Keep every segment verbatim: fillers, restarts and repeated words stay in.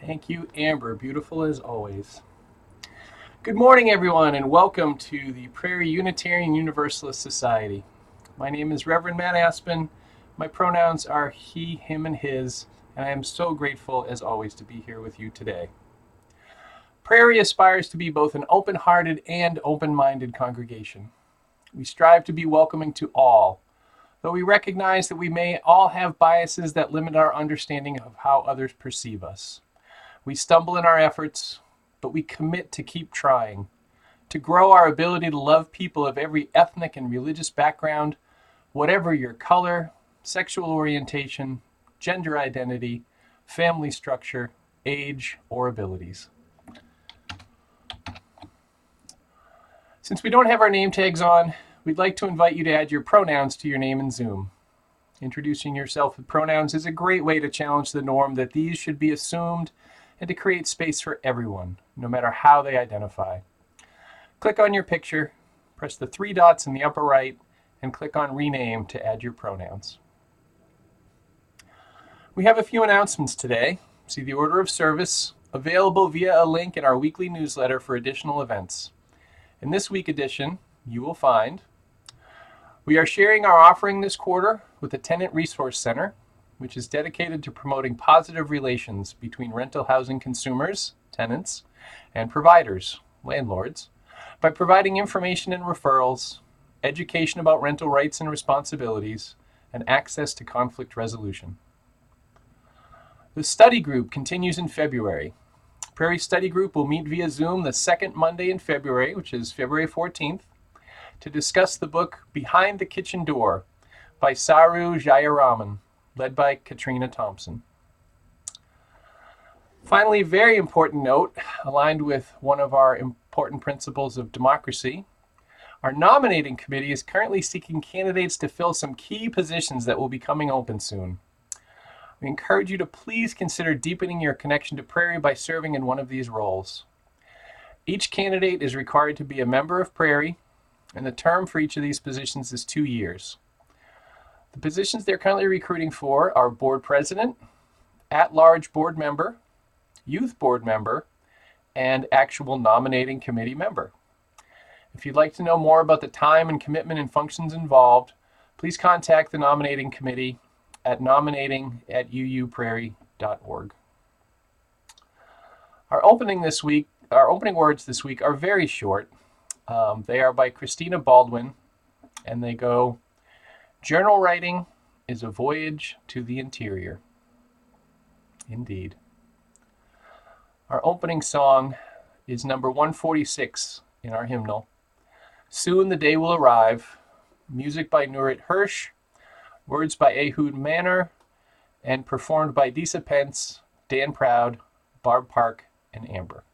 Thank you, Amber. Beautiful as always. Good morning, everyone, and welcome to the Prairie Unitarian Universalist Society. My name is Reverend Matt Aspen. My pronouns are he, him, and his, and I am so grateful, as always, to be here with you today. Prairie aspires to be both an open-hearted and open-minded congregation. We strive to be welcoming to all, though we recognize that we may all have biases that limit our understanding of how others perceive us. We stumble in our efforts, but we commit to keep trying, to grow our ability to love people of every ethnic and religious background, whatever your color, sexual orientation, gender identity, family structure, age, or abilities. Since we don't have our name tags on, we'd like to invite you to add your pronouns to your name in Zoom. Introducing yourself with pronouns is a great way to challenge the norm that these should be assumed and to create space for everyone, no matter how they identify. Click on your picture, press the three dots in the upper right, and click on Rename to add your pronouns. We have a few announcements today. See the order of service, available via a link in our weekly newsletter for additional events. In this week edition, you will find we are sharing our offering this quarter with the Tenant Resource Center, which is dedicated to promoting positive relations between rental housing consumers, tenants, and providers, landlords, by providing information and referrals, education about rental rights and responsibilities, and access to conflict resolution. The study group continues in February. Prairie Study Group will meet via Zoom the second Monday in February, which is February fourteenth, to discuss the book Behind the Kitchen Door by Saru Jayaraman, led by Katrina Thompson. Finally, very important note, aligned with one of our important principles of democracy, our nominating committee is currently seeking candidates to fill some key positions that will be coming open soon. We encourage you to please consider deepening your connection to Prairie by serving in one of these roles. Each candidate is required to be a member of Prairie, and the term for each of these positions is two years. The positions they're currently recruiting for are board president, at-large board member, youth board member, and actual nominating committee member. If you'd like to know more about the time and commitment and functions involved, please contact the nominating committee at nominating at u u prairie dot org. Our opening this week, our opening words this week are very short. Um, they are by Christina Baldwin, and they go, "Journal writing is a voyage to the interior." Indeed. Our opening song is number one forty-six in our hymnal, "Soon the Day Will Arrive," music by Nurit Hirsch, words by Ehud Manor, and performed by Disa Pence, Dan Proud, Barb Park, and Amber.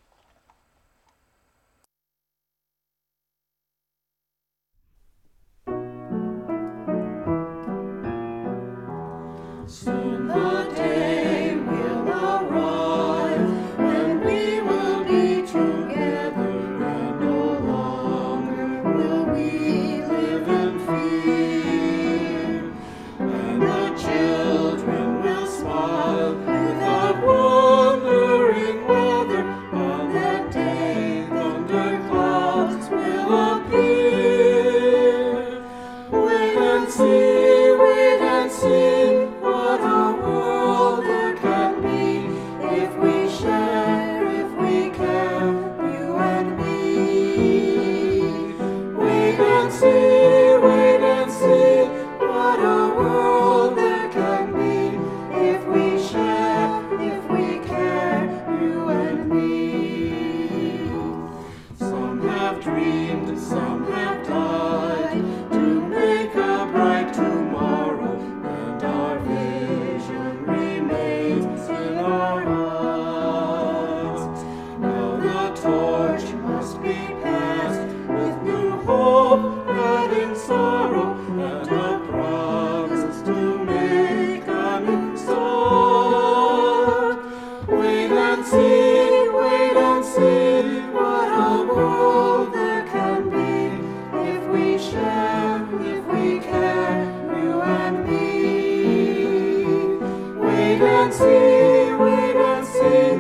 Soon the day will arrive when we will be together, and no longer will we live in fear. And the children will smile without wondering whether on that day thunder clouds will appear. Wait and see, wait and see. What a world there can be if we share, if we care, you and me. Wait and see, wait and see. What a world there can be if we share, if we care, you and me. Some have dreamed, some have died to make a bright tomorrow, and our vision remains in our hearts. Now the torch must be passed with new hope, adding sorrow, and a promise to make a new start. Wait and see, wait and see. What a world there can be if we share, if we care, you and me. Wait and see, wait and see.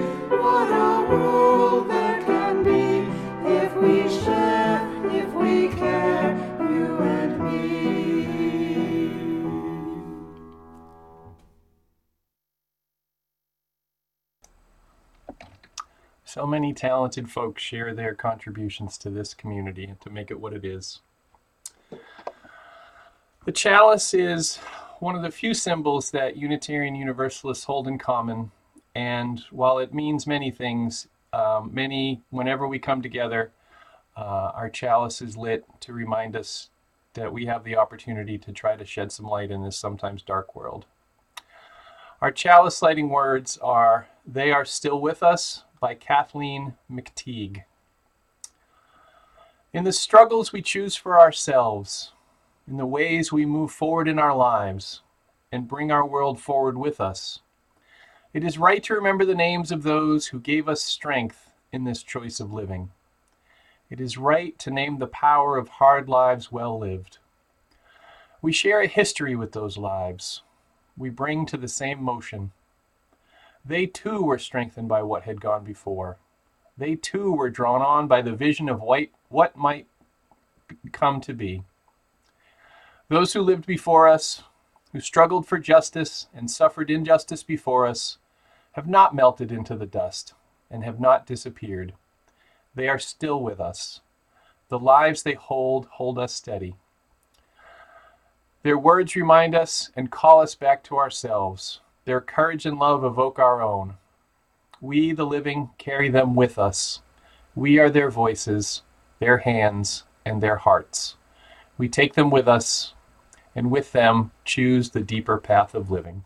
world there can be if we share, if we care, you and me. So many talented folks share their contributions to this community to make it what it is. The chalice is one of the few symbols that Unitarian Universalists hold in common, and while it means many things, um, many, whenever we come together, uh, our chalice is lit to remind us that we have the opportunity to try to shed some light in this sometimes dark world. Our chalice lighting words are, "They Are Still With Us" by Kathleen McTeague. In the struggles we choose for ourselves, in the ways we move forward in our lives and bring our world forward with us, it is right to remember the names of those who gave us strength in this choice of living. It is right to name the power of hard lives well lived. We share a history with those lives. We bring to the same motion. They too were strengthened by what had gone before. They too were drawn on by the vision of what might come to be. Those who lived before us, who struggled for justice and suffered injustice before us, have not melted into the dust and have not disappeared. They are still with us. The lives they hold, hold us steady. Their words remind us and call us back to ourselves. Their courage and love evoke our own. We, the living, carry them with us. We are their voices, their hands, and their hearts. We take them with us, and with them choose the deeper path of living.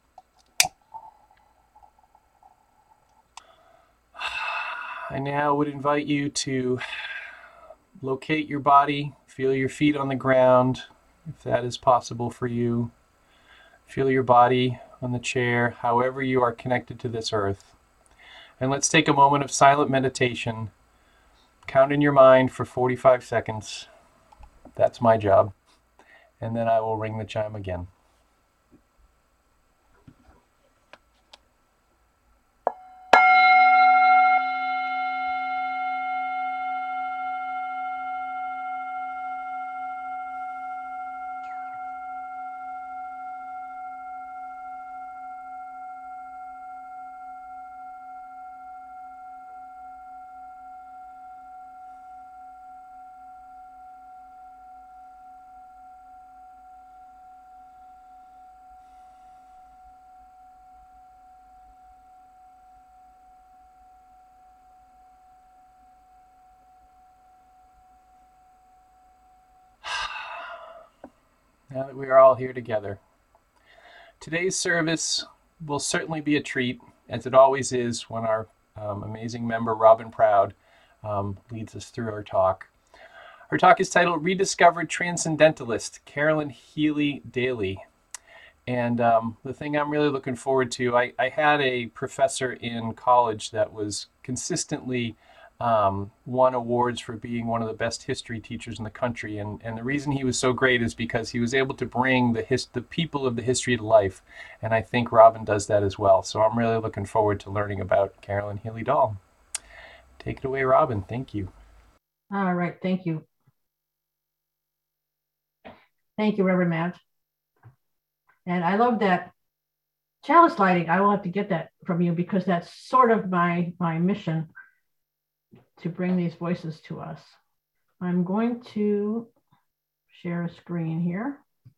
I now would invite you to locate your body, feel your feet on the ground, if that is possible for you. Feel your body on the chair, however you are connected to this earth. And let's take a moment of silent meditation. Count in your mind for forty-five seconds. That's my job. And then I will ring the chime again. Now that we are all here together, today's service will certainly be a treat, as it always is when our um, amazing member Robin Proud um, leads us through our talk. Her talk is titled Rediscovered Transcendentalist, Carolyn Healy Daly. And um, the thing I'm really looking forward to, I, I had a professor in college that was consistently Um, won awards for being one of the best history teachers in the country, and, and the reason he was so great is because he was able to bring the his, the people of the history to life, and I think Robin does that as well. So I'm really looking forward to learning about Carolyn Healy Dahl. Take it away, Robin. Thank you. All right, thank you. Thank you, Reverend Matt. And I love that chalice lighting. I will have to get that from you because that's sort of my, my mission, to bring these voices to us. I'm going to share a screen here.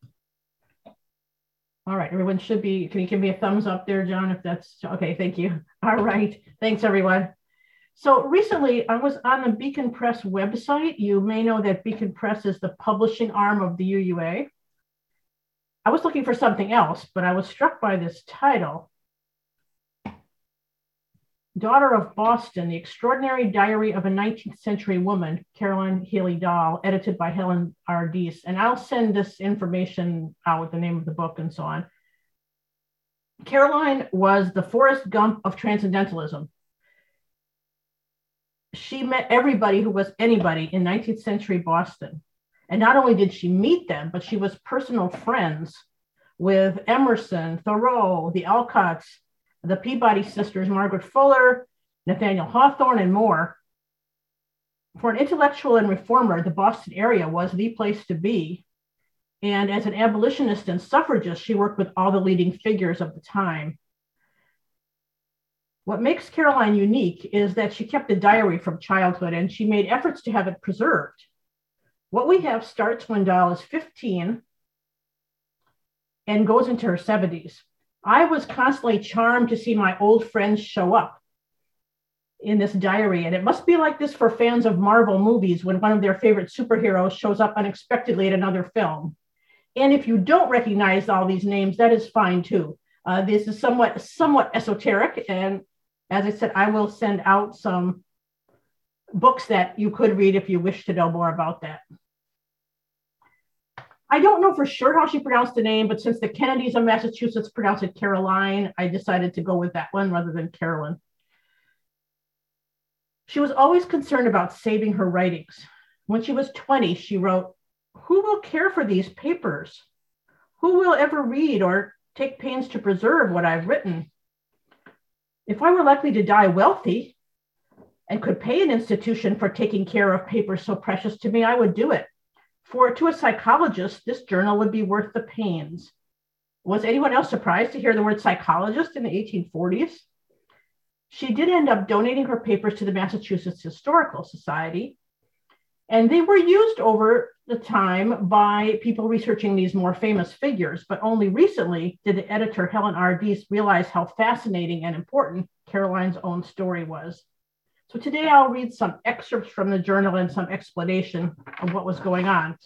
All right, everyone should be, can you give me a thumbs up there, John, if that's, okay, thank you. All right, thanks everyone. So recently I was on the Beacon Press website. You may know that Beacon Press is the publishing arm of the U U A. I was looking for something else, but I was struck by this title. Daughter of Boston, The Extraordinary Diary of a nineteenth Century Woman, Carolyn Healy Dahl, edited by Helen R. Deese. And I'll send this information out with the name of the book and so on. Caroline was the Forrest Gump of Transcendentalism. She met everybody who was anybody in nineteenth century Boston. And not only did she meet them, but she was personal friends with Emerson, Thoreau, the Alcotts, the Peabody sisters, Margaret Fuller, Nathaniel Hawthorne, and more. For an intellectual and reformer, the Boston area was the place to be. And as an abolitionist and suffragist, she worked with all the leading figures of the time. What makes Caroline unique is that she kept a diary from childhood and she made efforts to have it preserved. What we have starts when Doll is fifteen and goes into her seventies. I was constantly charmed to see my old friends show up in this diary, and it must be like this for fans of Marvel movies when one of their favorite superheroes shows up unexpectedly in another film. And if you don't recognize all these names, that is fine too. Uh, this is somewhat, somewhat esoteric, and as I said, I will send out some books that you could read if you wish to know more about that. I don't know for sure how she pronounced the name, but since the Kennedys of Massachusetts pronounce it Caroline, I decided to go with that one rather than Carolyn. She was always concerned about saving her writings. When she was twenty, she wrote, "Who will care for these papers? Who will ever read or take pains to preserve what I've written? If I were likely to die wealthy and could pay an institution for taking care of papers so precious to me, I would do it. For to a psychologist, this journal would be worth the pains." Was anyone else surprised to hear the word psychologist in the eighteen forties? She did end up donating her papers to the Massachusetts Historical Society, and they were used over the time by people researching these more famous figures, but only recently did the editor Helen R. Deese realize how fascinating and important Caroline's own story was. So today I'll read some excerpts from the journal and some explanation of what was going on.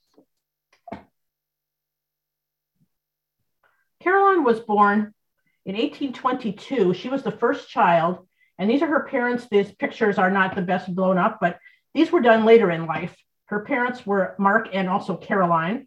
Caroline was born in eighteen twenty-two. She was the first child, and these are her parents. These pictures are not the best blown up, but these were done later in life. Her parents were Mark and also Caroline.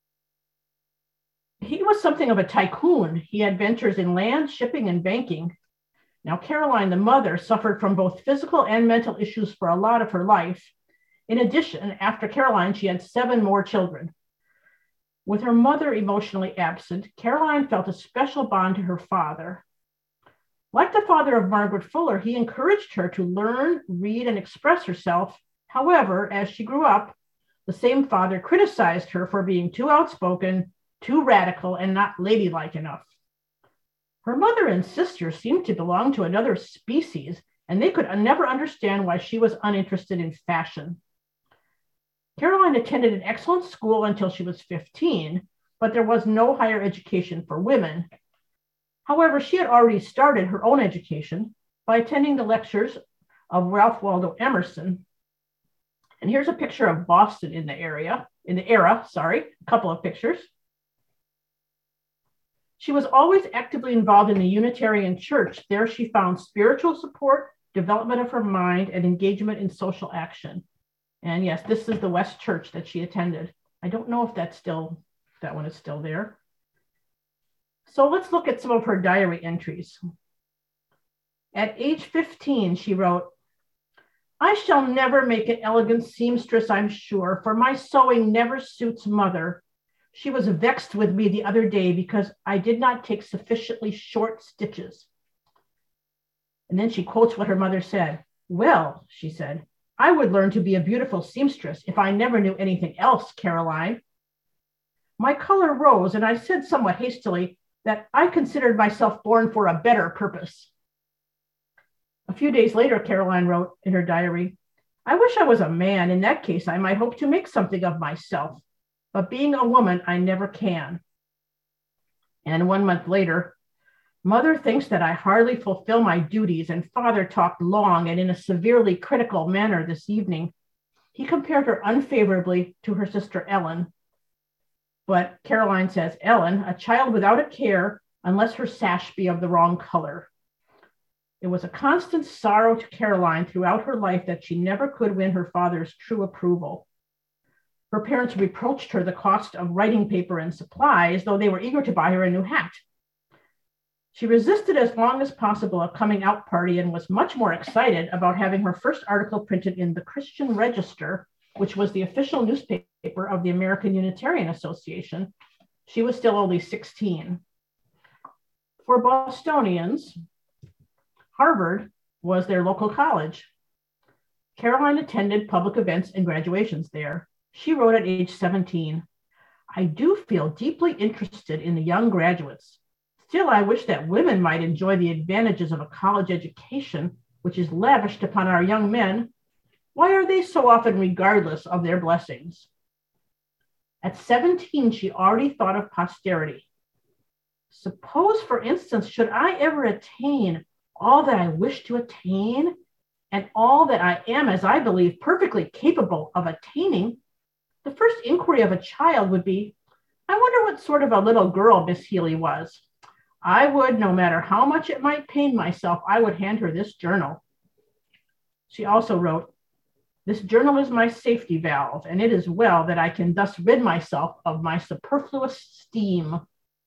He was something of a tycoon. He had ventures in land, shipping, and banking. Now, Caroline, the mother, suffered from both physical and mental issues for a lot of her life. In addition, after Caroline, she had seven more children. With her mother emotionally absent, Caroline felt a special bond to her father. Like the father of Margaret Fuller, he encouraged her to learn, read, and express herself. However, as she grew up, the same father criticized her for being too outspoken, too radical, and not ladylike enough. Her mother and sister seemed to belong to another species, and they could never understand why she was uninterested in fashion. Caroline attended an excellent school until she was fifteen, but there was no higher education for women. However, she had already started her own education by attending the lectures of Ralph Waldo Emerson. And here's a picture of Boston in the area, in the era, sorry, a couple of pictures. She was always actively involved in the Unitarian Church. There she found spiritual support, development of her mind, and engagement in social action. And yes, this is the West Church that she attended. I don't know if that's still, that one is still there. So let's look at some of her diary entries. At age fifteen, she wrote, "I shall never make an elegant seamstress, I'm sure, for my sewing never suits mother. She was vexed with me the other day because I did not take sufficiently short stitches." And then she quotes what her mother said. "Well," she said, "I would learn to be a beautiful seamstress if I never knew anything else, Caroline." My color rose, and I said somewhat hastily that I considered myself born for a better purpose. A few days later, Caroline wrote in her diary, "I wish I was a man. In that case, I might hope to make something of myself. But being a woman, I never can." And one month later, "Mother thinks that I hardly fulfill my duties, and father talked long and in a severely critical manner this evening. He compared her unfavorably to her sister Ellen." But Caroline says, "Ellen, a child without a care, unless her sash be of the wrong color." It was a constant sorrow to Caroline throughout her life that she never could win her father's true approval. Her parents reproached her the cost of writing paper and supplies, though they were eager to buy her a new hat. She resisted as long as possible a coming out party and was much more excited about having her first article printed in the Christian Register, which was the official newspaper of the American Unitarian Association. She was still only sixteen. For Bostonians, Harvard was their local college. Caroline attended public events and graduations there. She wrote at age seventeen, "I do feel deeply interested in the young graduates. Still, I wish that women might enjoy the advantages of a college education, which is lavished upon our young men. Why are they so often regardless of their blessings?" At seventeen, she already thought of posterity. Suppose, for instance, should I ever attain all that I wish to attain and all that I am, as I believe, perfectly capable of attaining, the first inquiry of a child would be, I wonder what sort of a little girl Miss Healy was. I would, no matter how much it might pain myself, I would hand her this journal. She also wrote, "This journal is my safety valve, and it is well that I can thus rid myself of my superfluous steam."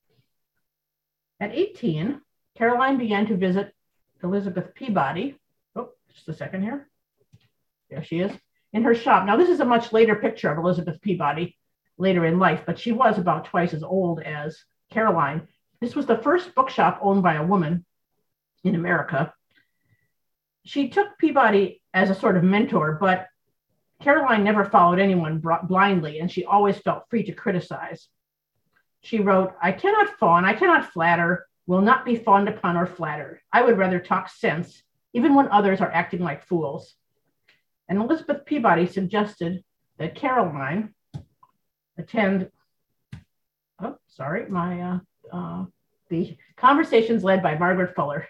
At eighteen, Caroline began to visit Elizabeth Peabody. Oh, just a second here. There she is, in her shop. Now, this is a much later picture of Elizabeth Peabody later in life, but she was about twice as old as Caroline. This was the first bookshop owned by a woman in America. She took Peabody as a sort of mentor, but Caroline never followed anyone blindly, and she always felt free to criticize. She wrote, "I cannot fawn, I cannot flatter, will not be fawned upon or flattered. I would rather talk sense, even when others are acting like fools." And Elizabeth Peabody suggested that Caroline attend, oh, sorry, my, uh, uh, the conversations led by Margaret Fuller.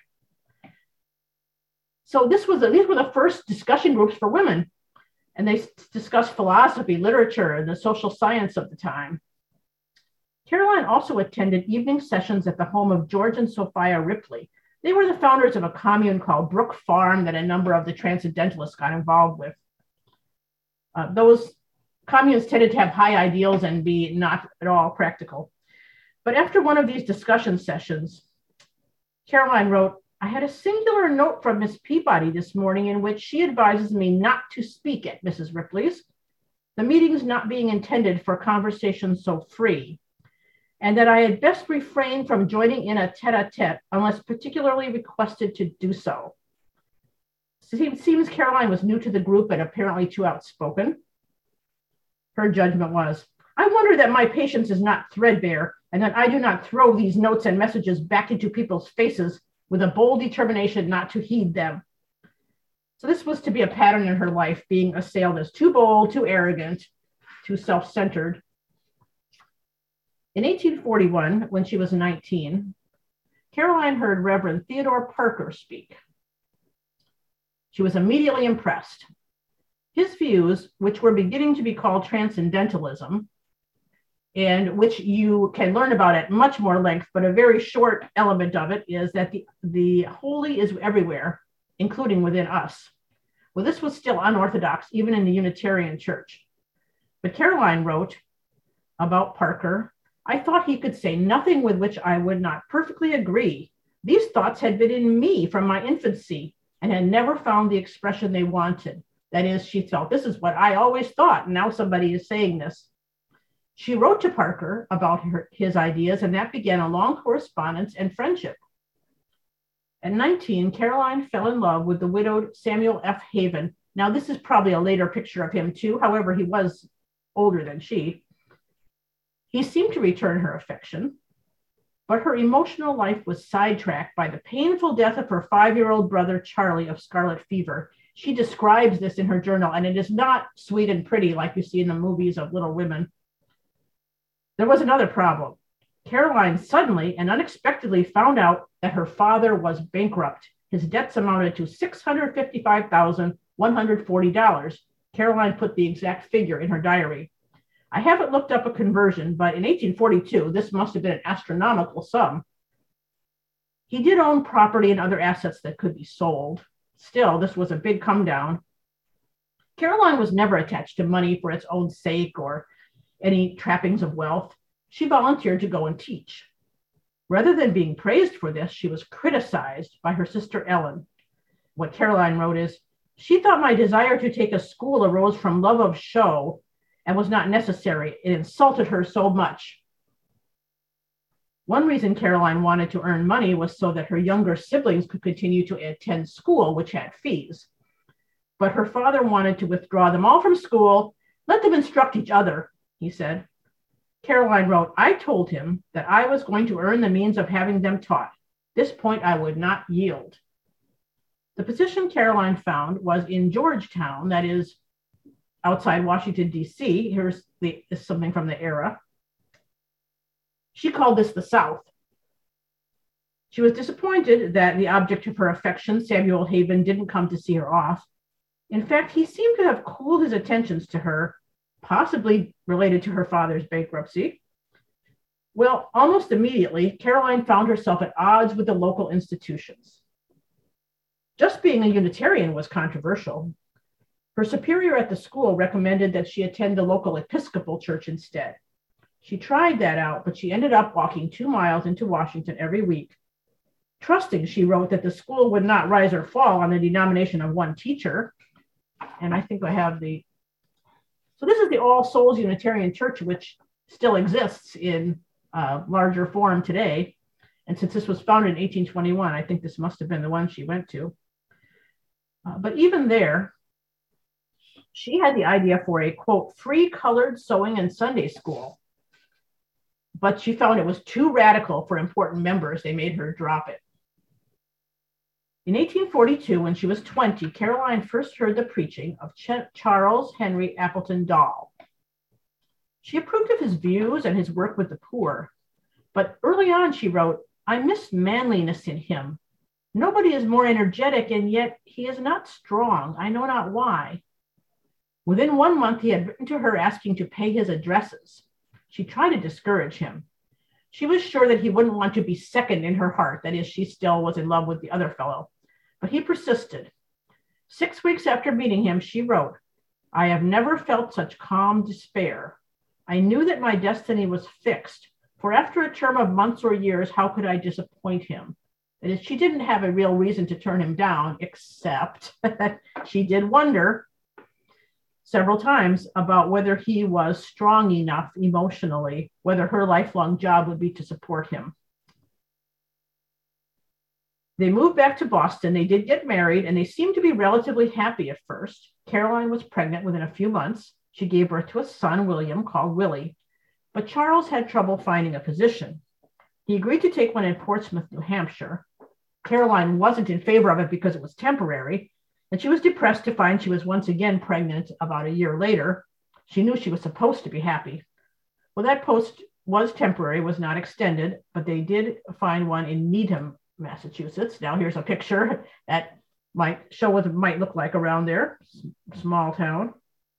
So this was, a, these were the first discussion groups for women, and they discussed philosophy, literature, and the social science of the time. Caroline also attended evening sessions at the home of George and Sophia Ripley. They were the founders of a commune called Brook Farm that a number of the Transcendentalists got involved with. Uh, those communes tended to have high ideals and be not at all practical. But after one of these discussion sessions, Caroline wrote, "I had a singular note from Miss Peabody this morning in which she advises me not to speak at Missus Ripley's, the meetings not being intended for conversation so free, and that I had best refrain from joining in a tete-a-tete unless particularly requested to do so." It seems Caroline was new to the group and apparently too outspoken. Her judgment was, "I wonder that my patience is not threadbare and that I do not throw these notes and messages back into people's faces with a bold determination not to heed them." So this was to be a pattern in her life, being assailed as too bold, too arrogant, too self-centered. In eighteen forty-one, when she was nineteen, Caroline heard Reverend Theodore Parker speak. She was immediately impressed. His views, which were beginning to be called Transcendentalism, and which you can learn about at much more length, but a very short element of it is that the, the holy is everywhere, including within us. Well, this was still unorthodox, even in the Unitarian Church. But Caroline wrote about Parker, "I thought he could say nothing with which I would not perfectly agree. These thoughts had been in me from my infancy and had never found the expression they wanted. That is, she felt, this is what I always thought, and now somebody is saying this." She wrote to Parker about her, his ideas, and that began a long correspondence and friendship. At nineteen, Caroline fell in love with the widowed Samuel F. Haven. Now, this is probably a later picture of him too. However, he was older than she. He seemed to return her affection, but her emotional life was sidetracked by the painful death of her five-year-old brother, Charlie, of scarlet fever. She describes this in her journal, and it is not sweet and pretty like you see in the movies of Little Women. There was another problem. Caroline suddenly and unexpectedly found out that her father was bankrupt. His debts amounted to six hundred fifty-five thousand one hundred forty dollars. Caroline put the exact figure in her diary. I haven't looked up a conversion, but in eighteen forty-two, this must have been an astronomical sum. He did own property and other assets that could be sold. Still, this was a big come down. Caroline was never attached to money for its own sake or any trappings of wealth. She volunteered to go and teach. Rather than being praised for this, she was criticized by her sister Ellen. What Caroline wrote is, "She thought my desire to take a school arose from love of show and was not necessary. It insulted her so much." One reason Caroline wanted to earn money was so that her younger siblings could continue to attend school, which had fees. But her father wanted to withdraw them all from school, let them instruct each other, he said. Caroline wrote, I told him that I was going to earn the means of having them taught. This point I would not yield. The position Caroline found was in Georgetown, that is outside Washington, D C. Here's the, this is something from the era. She called this the South. She was disappointed that the object of her affection, Samuel Haven, didn't come to see her off. In fact, he seemed to have cooled his attentions to her, possibly related to her father's bankruptcy. Well, almost immediately, Caroline found herself at odds with the local institutions. Just being a Unitarian was controversial. Her superior at the school recommended that she attend the local Episcopal church instead. She tried that out, but she ended up walking two miles into Washington every week, trusting, she wrote, that the school would not rise or fall on the denomination of one teacher. And I think I have the, so this is the All Souls Unitarian Church, which still exists in uh, larger form today. And since this was founded in eighteen twenty-one, I think this must have been the one she went to. Uh, but even there, she had the idea for a, quote, free colored sewing and Sunday school. But she found it was too radical for important members. They made her drop it. In eighteen forty-two, when she was twenty, Caroline first heard the preaching of Ch- Charles Henry Appleton Dahl. She approved of his views and his work with the poor. But early on, she wrote, I miss manliness in him. Nobody is more energetic, and yet he is not strong. I know not why. Within one month, he had written to her asking to pay his addresses. She tried to discourage him. She was sure that he wouldn't want to be second in her heart. That is, she still was in love with the other fellow. But he persisted. Six weeks after meeting him, she wrote, I have never felt such calm despair. I knew that my destiny was fixed, for after a term of months or years, how could I disappoint him? That is, she didn't have a real reason to turn him down, except that she did wonder several times about whether he was strong enough emotionally, whether her lifelong job would be to support him. They moved back to Boston. They did get married, and they seemed to be relatively happy at first. Caroline was pregnant within a few months. She gave birth to a son, William, called Willie. But Charles had trouble finding a physician. He agreed to take one in Portsmouth, New Hampshire. Caroline wasn't in favor of it because it was temporary, and she was depressed to find she was once again pregnant about a year later. She knew she was supposed to be happy. Well, that post was temporary, was not extended, but they did find one in Needham, Massachusetts. Now here's a picture that might show what it might look like around there, small town.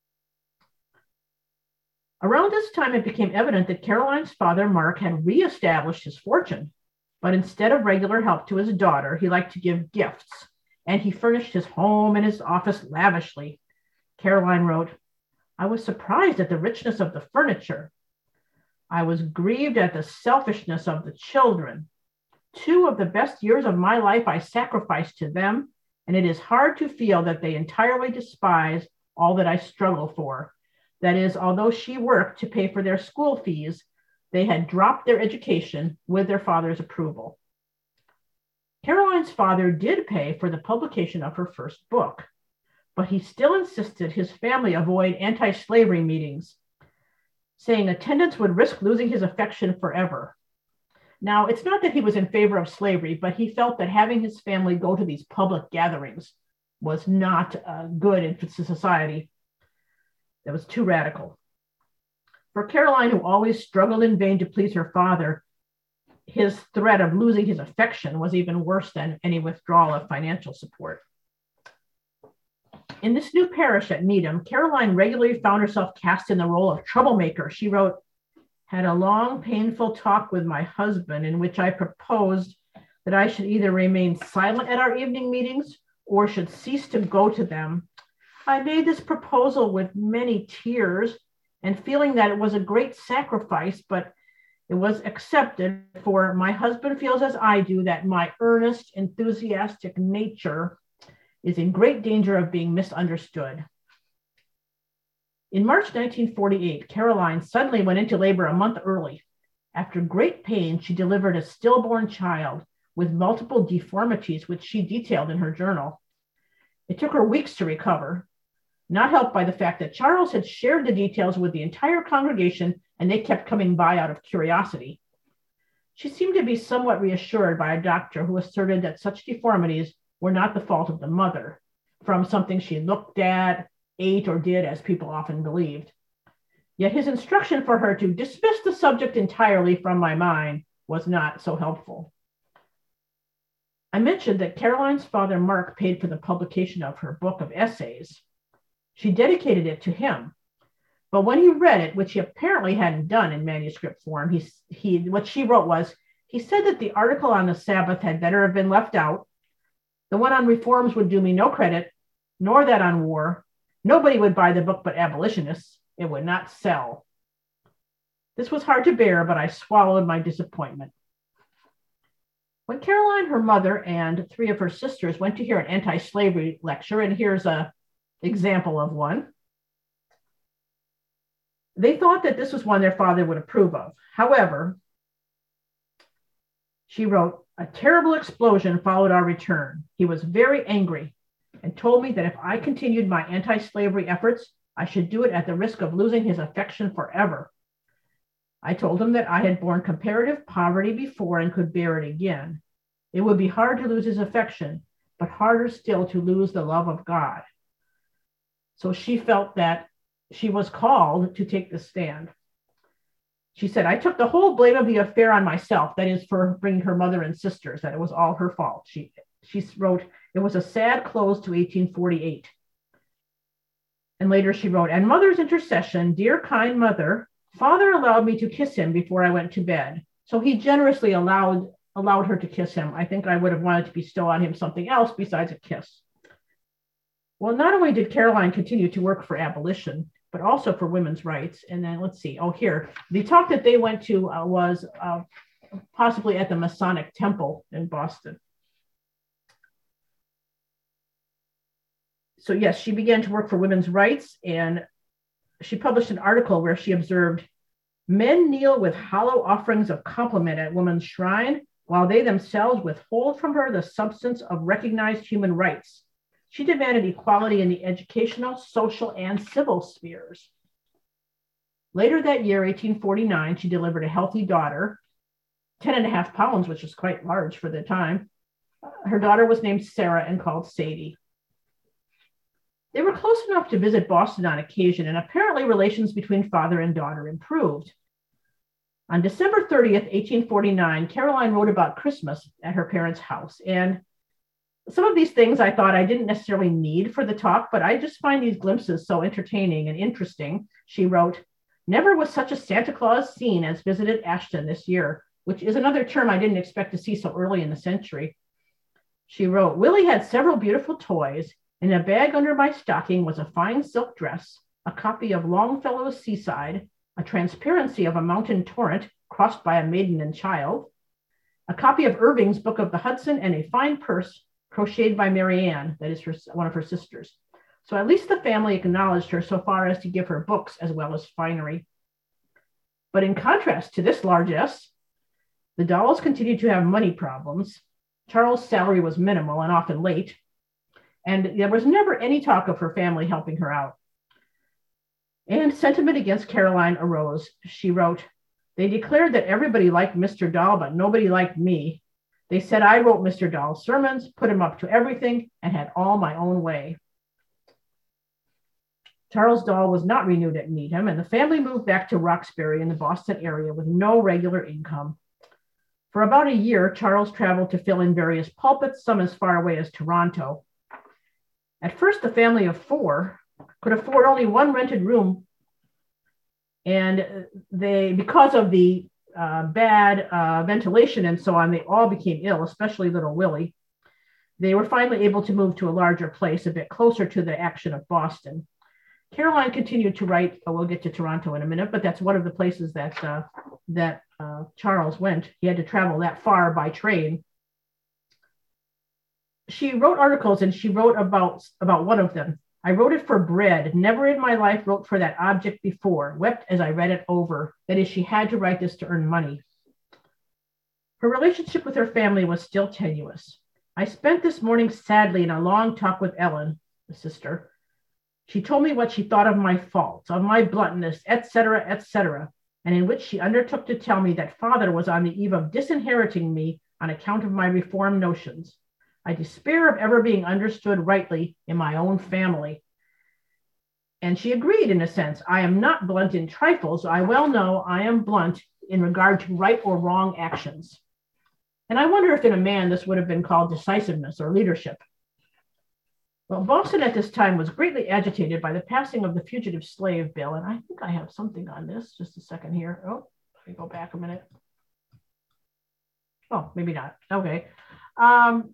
Around this time, it became evident that Caroline's father, Mark, had reestablished his fortune, but instead of regular help to his daughter, he liked to give gifts, and he furnished his home and his office lavishly. Caroline wrote, I was surprised at the richness of the furniture. I was grieved at the selfishness of the children. Two of the best years of my life I sacrificed to them, and it is hard to feel that they entirely despise all that I struggle for. That is, although she worked to pay for their school fees, they had dropped their education with their father's approval. Caroline's father did pay for the publication of her first book, but he still insisted his family avoid anti-slavery meetings, saying attendance would risk losing his affection forever. Now, it's not that he was in favor of slavery, but he felt that having his family go to these public gatherings was not uh, good in society. That was too radical. For Caroline, who always struggled in vain to please her father, his threat of losing his affection was even worse than any withdrawal of financial support. In this new parish at Needham, Caroline regularly found herself cast in the role of troublemaker. She wrote, had a long, painful talk with my husband in which I proposed that I should either remain silent at our evening meetings or should cease to go to them. I made this proposal with many tears and feeling that it was a great sacrifice, but it was accepted, for my husband feels as I do that my earnest, enthusiastic nature is in great danger of being misunderstood. In March nineteen forty-eight, Caroline suddenly went into labor a month early. After great pain, she delivered a stillborn child with multiple deformities, which she detailed in her journal. It took her weeks to recover, not helped by the fact that Charles had shared the details with the entire congregation and they kept coming by out of curiosity. She seemed to be somewhat reassured by a doctor who asserted that such deformities were not the fault of the mother, from something she looked at, ate, or did, as people often believed. Yet his instruction for her to dismiss the subject entirely from my mind was not so helpful. I mentioned that Caroline's father, Mark, paid for the publication of her book of essays. She dedicated it to him. But when he read it, which he apparently hadn't done in manuscript form, he, he, what she wrote was, he said that the article on the Sabbath had better have been left out. The one on reforms would do me no credit, nor that on war. Nobody would buy the book but abolitionists. It would not sell. This was hard to bear, but I swallowed my disappointment. When Caroline, her mother, and three of her sisters went to hear an anti-slavery lecture, and here's an example of one, they thought that this was one their father would approve of. However, she wrote, a terrible explosion followed our return. He was very angry and told me that if I continued my anti-slavery efforts, I should do it at the risk of losing his affection forever. I told him that I had borne comparative poverty before and could bear it again. It would be hard to lose his affection, but harder still to lose the love of God. So she felt that she was called to take the stand. She said, I took the whole blame of the affair on myself, that is for bringing her mother and sisters, that it was all her fault. She, she wrote, it was a sad close to eighteen forty-eight. And later she wrote, and mother's intercession, dear kind mother, father allowed me to kiss him before I went to bed. So he generously allowed, allowed her to kiss him. I think I would have wanted to bestow on him something else besides a kiss. Well, not only did Caroline continue to work for abolition, but also for women's rights. And then let's see, oh, here, the talk that they went to uh, was uh, possibly at the Masonic Temple in Boston. So yes, she began to work for women's rights, and she published an article where she observed, men kneel with hollow offerings of compliment at woman's shrine, while they themselves withhold from her the substance of recognized human rights. She demanded equality in the educational, social, and civil spheres. Later that year, eighteen forty-nine, she delivered a healthy daughter, ten and a half pounds, which is quite large for the time. Her daughter was named Sarah and called Sadie. They were close enough to visit Boston on occasion, and apparently relations between father and daughter improved. On December thirtieth, eighteen forty-nine, Caroline wrote about Christmas at her parents' house, and some of these things I thought I didn't necessarily need for the talk, but I just find these glimpses so entertaining and interesting. She wrote, never was such a Santa Claus seen as visited Ashton this year, which is another term I didn't expect to see so early in the century. She wrote, Willie had several beautiful toys. In a bag under my stocking was a fine silk dress, a copy of Longfellow's Seaside, a transparency of a mountain torrent crossed by a maiden and child, a copy of Irving's Book of the Hudson, and a fine purse crocheted by Mary Ann, that is her, one of her sisters. So at least the family acknowledged her so far as to give her books as well as finery. But in contrast to this largesse, the Dolls continued to have money problems. Charles' salary was minimal and often late, and there was never any talk of her family helping her out. And sentiment against Caroline arose. She wrote, they declared that everybody liked Mister Doll, but nobody liked me. They said I wrote Mister Doll's sermons, put him up to everything, and had all my own way. Charles Doll was not renewed at Needham, and the family moved back to Roxbury in the Boston area with no regular income. For about a year, Charles traveled to fill in various pulpits, some as far away as Toronto. At first, the family of four could afford only one rented room, and they, because of the uh, bad uh, ventilation and so on, they all became ill, especially little Willie. They were finally able to move to a larger place, a bit closer to the action of Boston. Caroline continued to write, oh, we'll get to Toronto in a minute, but that's one of the places that, uh, that uh, Charles went. He had to travel that far by train. She wrote articles, and she wrote about, about one of them. I wrote it for bread. Never in my life wrote for that object before. Wept as I read it over. That is, she had to write this to earn money. Her relationship with her family was still tenuous. I spent this morning sadly in a long talk with Ellen, the sister. She told me what she thought of my faults, of my bluntness, et cetera, et cetera, and in which she undertook to tell me that father was on the eve of disinheriting me on account of my reform notions. I despair of ever being understood rightly in my own family. And she agreed in a sense. I am not blunt in trifles. I well know I am blunt in regard to right or wrong actions. And I wonder if in a man this would have been called decisiveness or leadership. Well, Boston at this time was greatly agitated by the passing of the Fugitive Slave Bill. And I think I have something on this. Just a second here. Oh, let me go back a minute. Oh, maybe not. Okay. Um,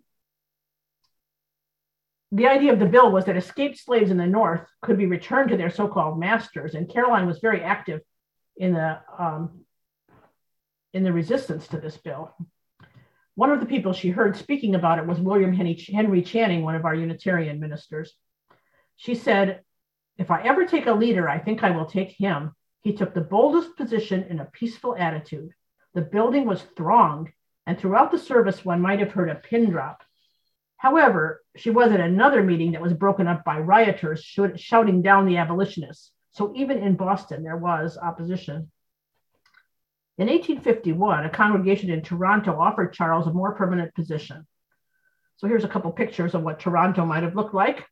the idea of the bill was that escaped slaves in the North could be returned to their so-called masters. And Caroline was very active in the, um, in the resistance to this bill. One of the people she heard speaking about it was William Henry Channing, one of our Unitarian ministers. She said, "If I ever take a leader, I think I will take him. He took the boldest position in a peaceful attitude. The building was thronged, and throughout the service, one might have heard a pin drop. However, she was at another meeting that was broken up by rioters shouting down the abolitionists. So even in Boston, there was opposition." In eighteen fifty-one, a congregation in Toronto offered Charles a more permanent position. So here's a couple pictures of what Toronto might have looked like.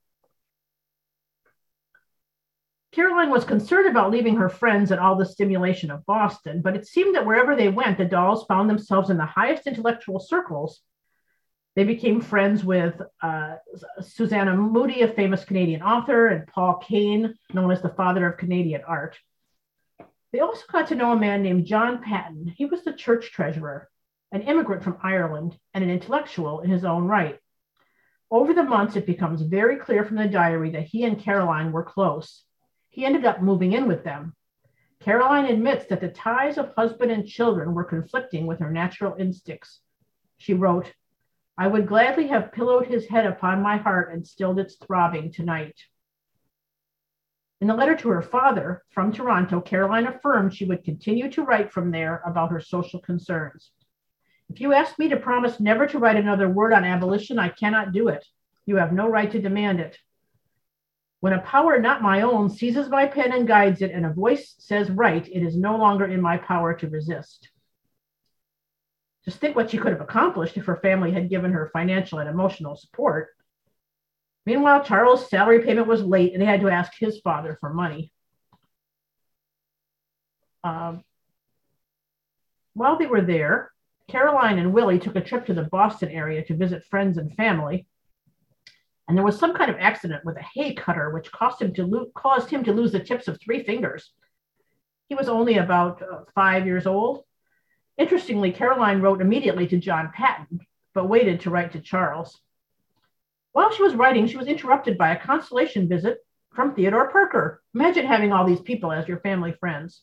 Caroline was concerned about leaving her friends and all the stimulation of Boston, but it seemed that wherever they went, the dolls found themselves in the highest intellectual circles. They became friends with uh, Susanna Moodie, a famous Canadian author, and Paul Kane, known as the father of Canadian art. They also got to know a man named John Paton. He was the church treasurer, an immigrant from Ireland, and an intellectual in his own right. Over the months, it becomes very clear from the diary that he and Caroline were close. He ended up moving in with them. Caroline admits that the ties of husband and children were conflicting with her natural instincts. She wrote, "I would gladly have pillowed his head upon my heart and stilled its throbbing tonight." In a letter to her father from Toronto, Caroline affirmed she would continue to write from there about her social concerns. "If you ask me to promise never to write another word on abolition, I cannot do it. You have no right to demand it. When a power not my own seizes my pen and guides it, and a voice says right, it is no longer in my power to resist." Just think what she could have accomplished if her family had given her financial and emotional support. Meanwhile, Charles' salary payment was late, and they had to ask his father for money. Um, while they were there, Caroline and Willie took a trip to the Boston area to visit friends and family. And there was some kind of accident with a hay cutter, which caused him to, lo- caused him to lose the tips of three fingers. He was only about uh, five years old. Interestingly, Caroline wrote immediately to John Paton, but waited to write to Charles. While she was writing, she was interrupted by a consolation visit from Theodore Parker. Imagine having all these people as your family friends.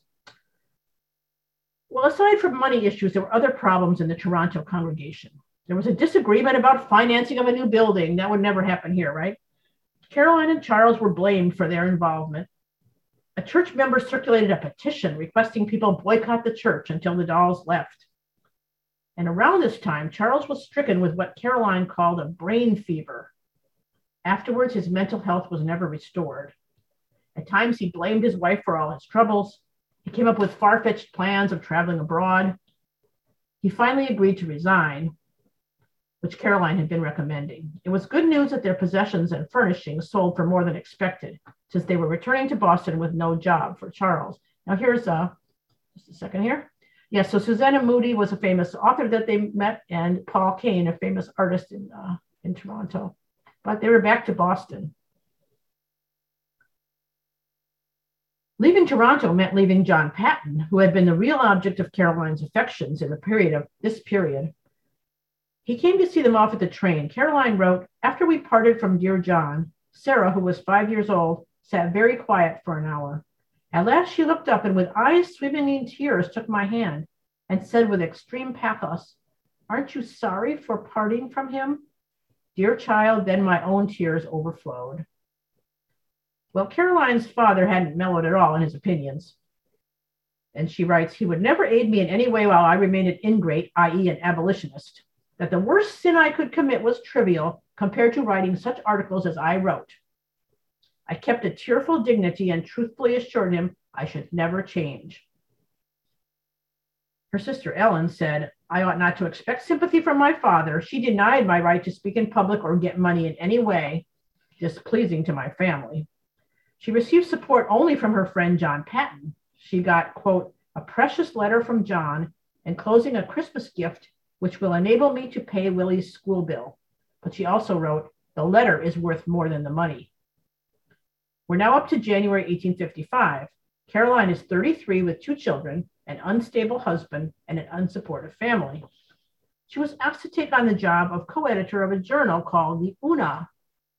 Well, aside from money issues, there were other problems in the Toronto congregation. There was a disagreement about financing of a new building. That would never happen here, right? Caroline and Charles were blamed for their involvement. A church member circulated a petition requesting people boycott the church until the dolls left. And around this time, Charles was stricken with what Caroline called a brain fever. Afterwards, his mental health was never restored. At times, he blamed his wife for all his troubles. He came up with far-fetched plans of traveling abroad. He finally agreed to resign, which Caroline had been recommending. It was good news that their possessions and furnishings sold for more than expected, since they were returning to Boston with no job for Charles. Now here's, uh, just a second here. Yes, so Susanna Moodie was a famous author that they met, and Paul Kane, a famous artist in, uh, in Toronto. But they were back to Boston. Leaving Toronto meant leaving John Paton, who had been the real object of Caroline's affections in the period of this period. He came to see them off at the train. Caroline wrote, "After we parted from dear John, Sarah, who was five years old, sat very quiet for an hour. At last she looked up and with eyes swimming in tears took my hand and said with extreme pathos, 'Aren't you sorry for parting from him?' Dear child, then my own tears overflowed." Well, Caroline's father hadn't mellowed at all in his opinions. And she writes, he would never aid me in any way while I remained an ingrate, that is an abolitionist. That the worst sin I could commit was trivial compared to writing such articles as I wrote. I kept a tearful dignity and truthfully assured him I should never change. Her sister Ellen said, I ought not to expect sympathy from my father. She denied my right to speak in public or get money in any way displeasing to my family. She received support only from her friend John Patton. She got, quote, a precious letter from John enclosing a Christmas gift which will enable me to pay Willie's school bill. But she also wrote, the letter is worth more than the money. We're now up to January eighteen fifty-five. Caroline is thirty-three with two children, an unstable husband, and an unsupportive family. She was asked to take on the job of co-editor of a journal called the Una.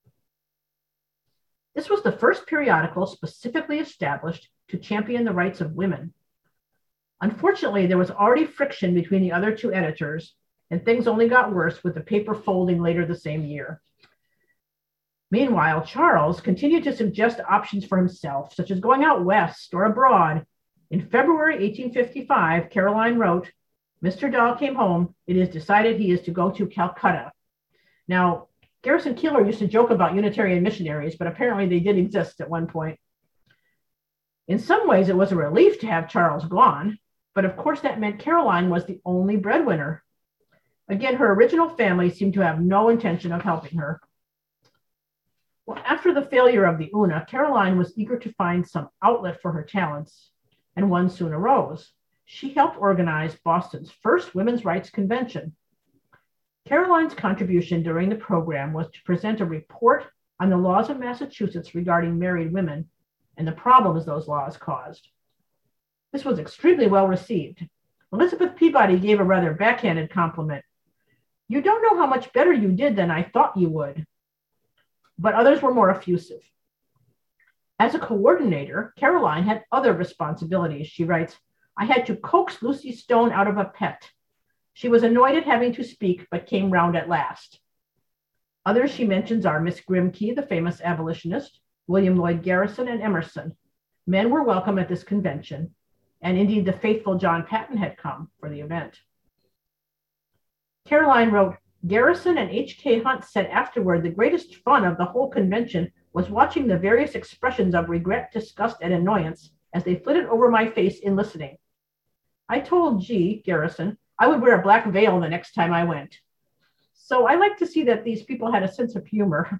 This was the first periodical specifically established to champion the rights of women. Unfortunately, there was already friction between the other two editors, and things only got worse with the paper folding later the same year. Meanwhile, Charles continued to suggest options for himself, such as going out west or abroad. In February eighteen fifty-five, Caroline wrote, Mister Dahl came home. It is decided he is to go to Calcutta. Now, Garrison Keillor used to joke about Unitarian missionaries, but apparently they did exist at one point. In some ways, it was a relief to have Charles gone, but of course that meant Caroline was the only breadwinner. Again, her original family seemed to have no intention of helping her. Well, after the failure of the Una, Caroline was eager to find some outlet for her talents, and one soon arose. She helped organize Boston's first women's rights convention. Caroline's contribution during the program was to present a report on the laws of Massachusetts regarding married women and the problems those laws caused. This was extremely well received. Elizabeth Peabody gave a rather backhanded compliment. You don't know how much better you did than I thought you would. But others were more effusive. As a coordinator, Caroline had other responsibilities. She writes, I had to coax Lucy Stone out of a pet. She was annoyed at having to speak, but came round at last. Others she mentions are Miss Grimke, the famous abolitionist, William Lloyd Garrison, and Emerson. Men were welcome at this convention, and indeed the faithful John Patton had come for the event. Caroline wrote, Garrison and H K Hunt said afterward the greatest fun of the whole convention was watching the various expressions of regret, disgust, and annoyance as they flitted over my face in listening. I told G. Garrison I would wear a black veil the next time I went. So I like to see that these people had a sense of humor.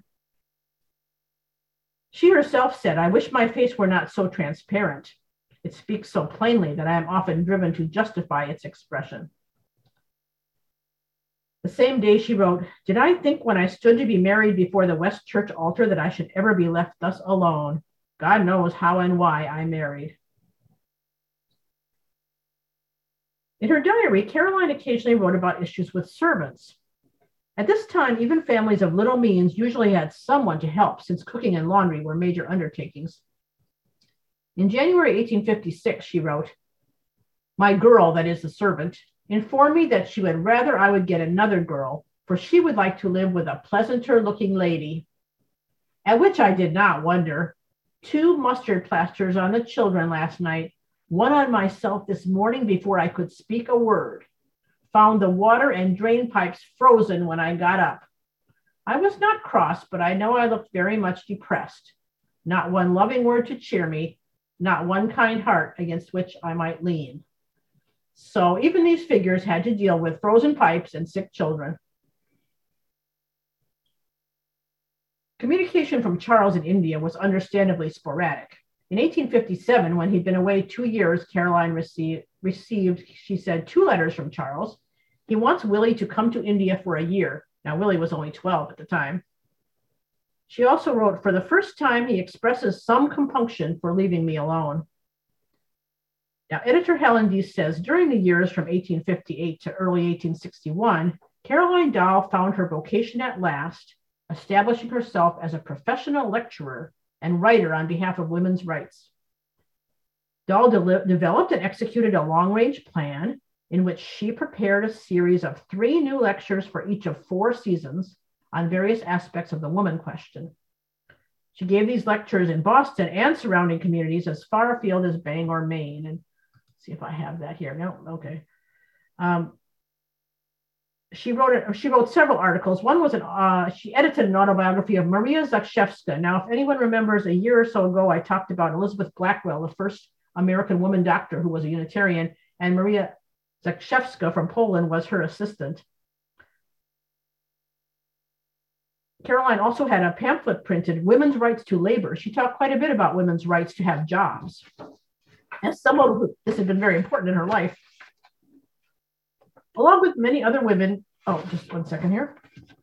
She herself said, I wish my face were not so transparent. It speaks so plainly that I am often driven to justify its expression. The same day she wrote, did I think when I stood to be married before the West Church altar that I should ever be left thus alone? God knows how and why I married. In her diary, Caroline occasionally wrote about issues with servants. At this time, even families of little means usually had someone to help, since cooking and laundry were major undertakings. In January eighteen fifty-six, she wrote, my girl, that is the servant, informed me that she would rather I would get another girl, for she would like to live with a pleasanter looking lady. At which I did not wonder. Two mustard plasters on the children last night, one on myself this morning before I could speak a word. Found the water and drain pipes frozen when I got up. I was not cross, but I know I looked very much depressed. Not one loving word to cheer me, not one kind heart against which I might lean. So even these figures had to deal with frozen pipes and sick children. Communication from Charles in India was understandably sporadic. In eighteen fifty-seven, when he'd been away two years, Caroline received, received, she said, two letters from Charles. He wants Willie to come to India for a year. Now, Willie was only twelve at the time. She also wrote, for the first time, he expresses some compunction for leaving me alone. Now, editor Helen Deese says, during the years from eighteen fifty-eight to early eighteen sixty-one, Caroline Dahl found her vocation at last, establishing herself as a professional lecturer and writer on behalf of women's rights. Dahl de- developed and executed a long-range plan in which she prepared a series of three new lectures for each of four seasons on various aspects of the woman question. She gave these lectures in Boston and surrounding communities as far afield as Bangor, Maine. And see if I have that here. No, okay. Um, she wrote it. She wrote several articles. One was an. Uh, she edited an autobiography of Maria Zakrzewska. Now, if anyone remembers, a year or so ago, I talked about Elizabeth Blackwell, the first American woman doctor who was a Unitarian, and Maria Zakrzewska from Poland was her assistant. Caroline also had a pamphlet printed, Women's Rights to Labor. She talked quite a bit about women's rights to have jobs. As someone who, this had been very important in her life. Along with many other women, oh, just one second here.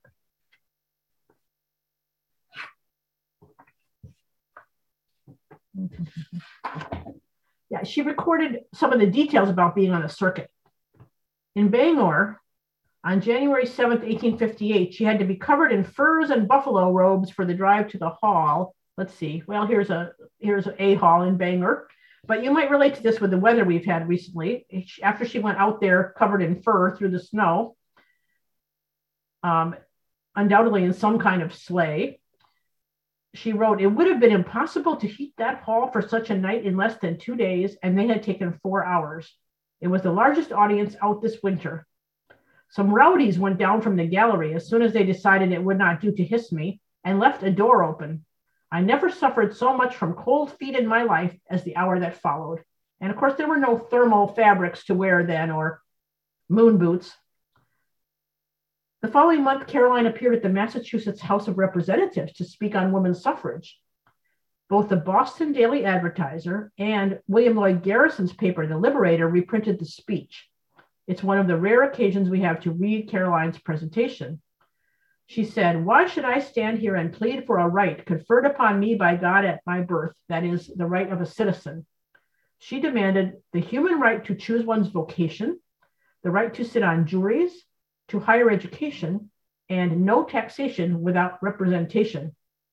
Yeah, she recorded some of the details about being on the circuit. In Bangor, on January seventh, eighteen fifty-eight, she had to be covered in furs and buffalo robes for the drive to the hall. Let's see. Well, here's a here's a hall in Bangor. But you might relate to this with the weather we've had recently. After she went out there covered in fur through the snow, um, undoubtedly in some kind of sleigh, she wrote, it would have been impossible to heat that hall for such a night in less than two days, and they had taken four hours. It was the largest audience out this winter. Some rowdies went down from the gallery as soon as they decided it would not do to hiss me and left a door open. I never suffered so much from cold feet in my life as the hour that followed. And of course, there were no thermal fabrics to wear then or moon boots. The following month, Caroline appeared at the Massachusetts House of Representatives to speak on women's suffrage. Both the Boston Daily Advertiser and William Lloyd Garrison's paper, The Liberator, reprinted the speech. It's one of the rare occasions we have to read Caroline's presentation. She said, why should I stand here and plead for a right conferred upon me by God at my birth, that is, the right of a citizen? She demanded the human right to choose one's vocation, the right to sit on juries, to higher education, and no taxation without representation.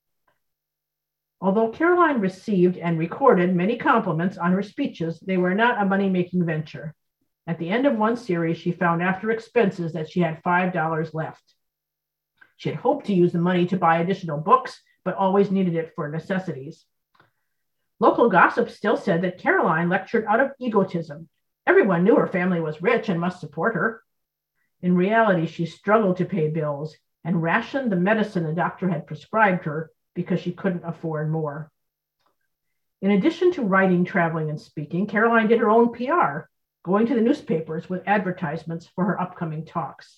Although Caroline received and recorded many compliments on her speeches, they were not a money-making venture. At the end of one series, she found after expenses that she had five dollars left. She had hoped to use the money to buy additional books, but always needed it for necessities. Local gossip still said that Caroline lectured out of egotism. Everyone knew her family was rich and must support her. In reality, she struggled to pay bills and rationed the medicine the doctor had prescribed her because she couldn't afford more. In addition to writing, traveling, and speaking, Caroline did her own P R, going to the newspapers with advertisements for her upcoming talks.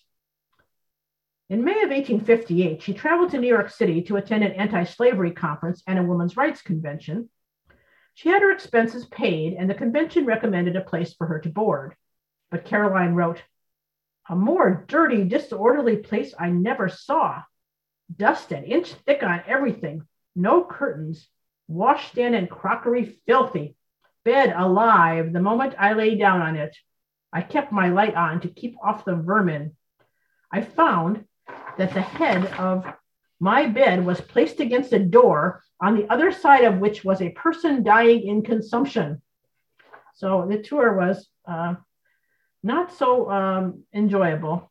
In May of eighteen fifty-eight, she traveled to New York City to attend an anti-slavery conference and a women's rights convention. She had her expenses paid, and the convention recommended a place for her to board. But Caroline wrote, a more dirty, disorderly place I never saw. Dust an inch thick on everything, no curtains, washstand and crockery filthy, bed alive the moment I lay down on it. I kept my light on to keep off the vermin. I found that the head of my bed was placed against a door on the other side of which was a person dying in consumption. So the tour was uh, not so um, enjoyable.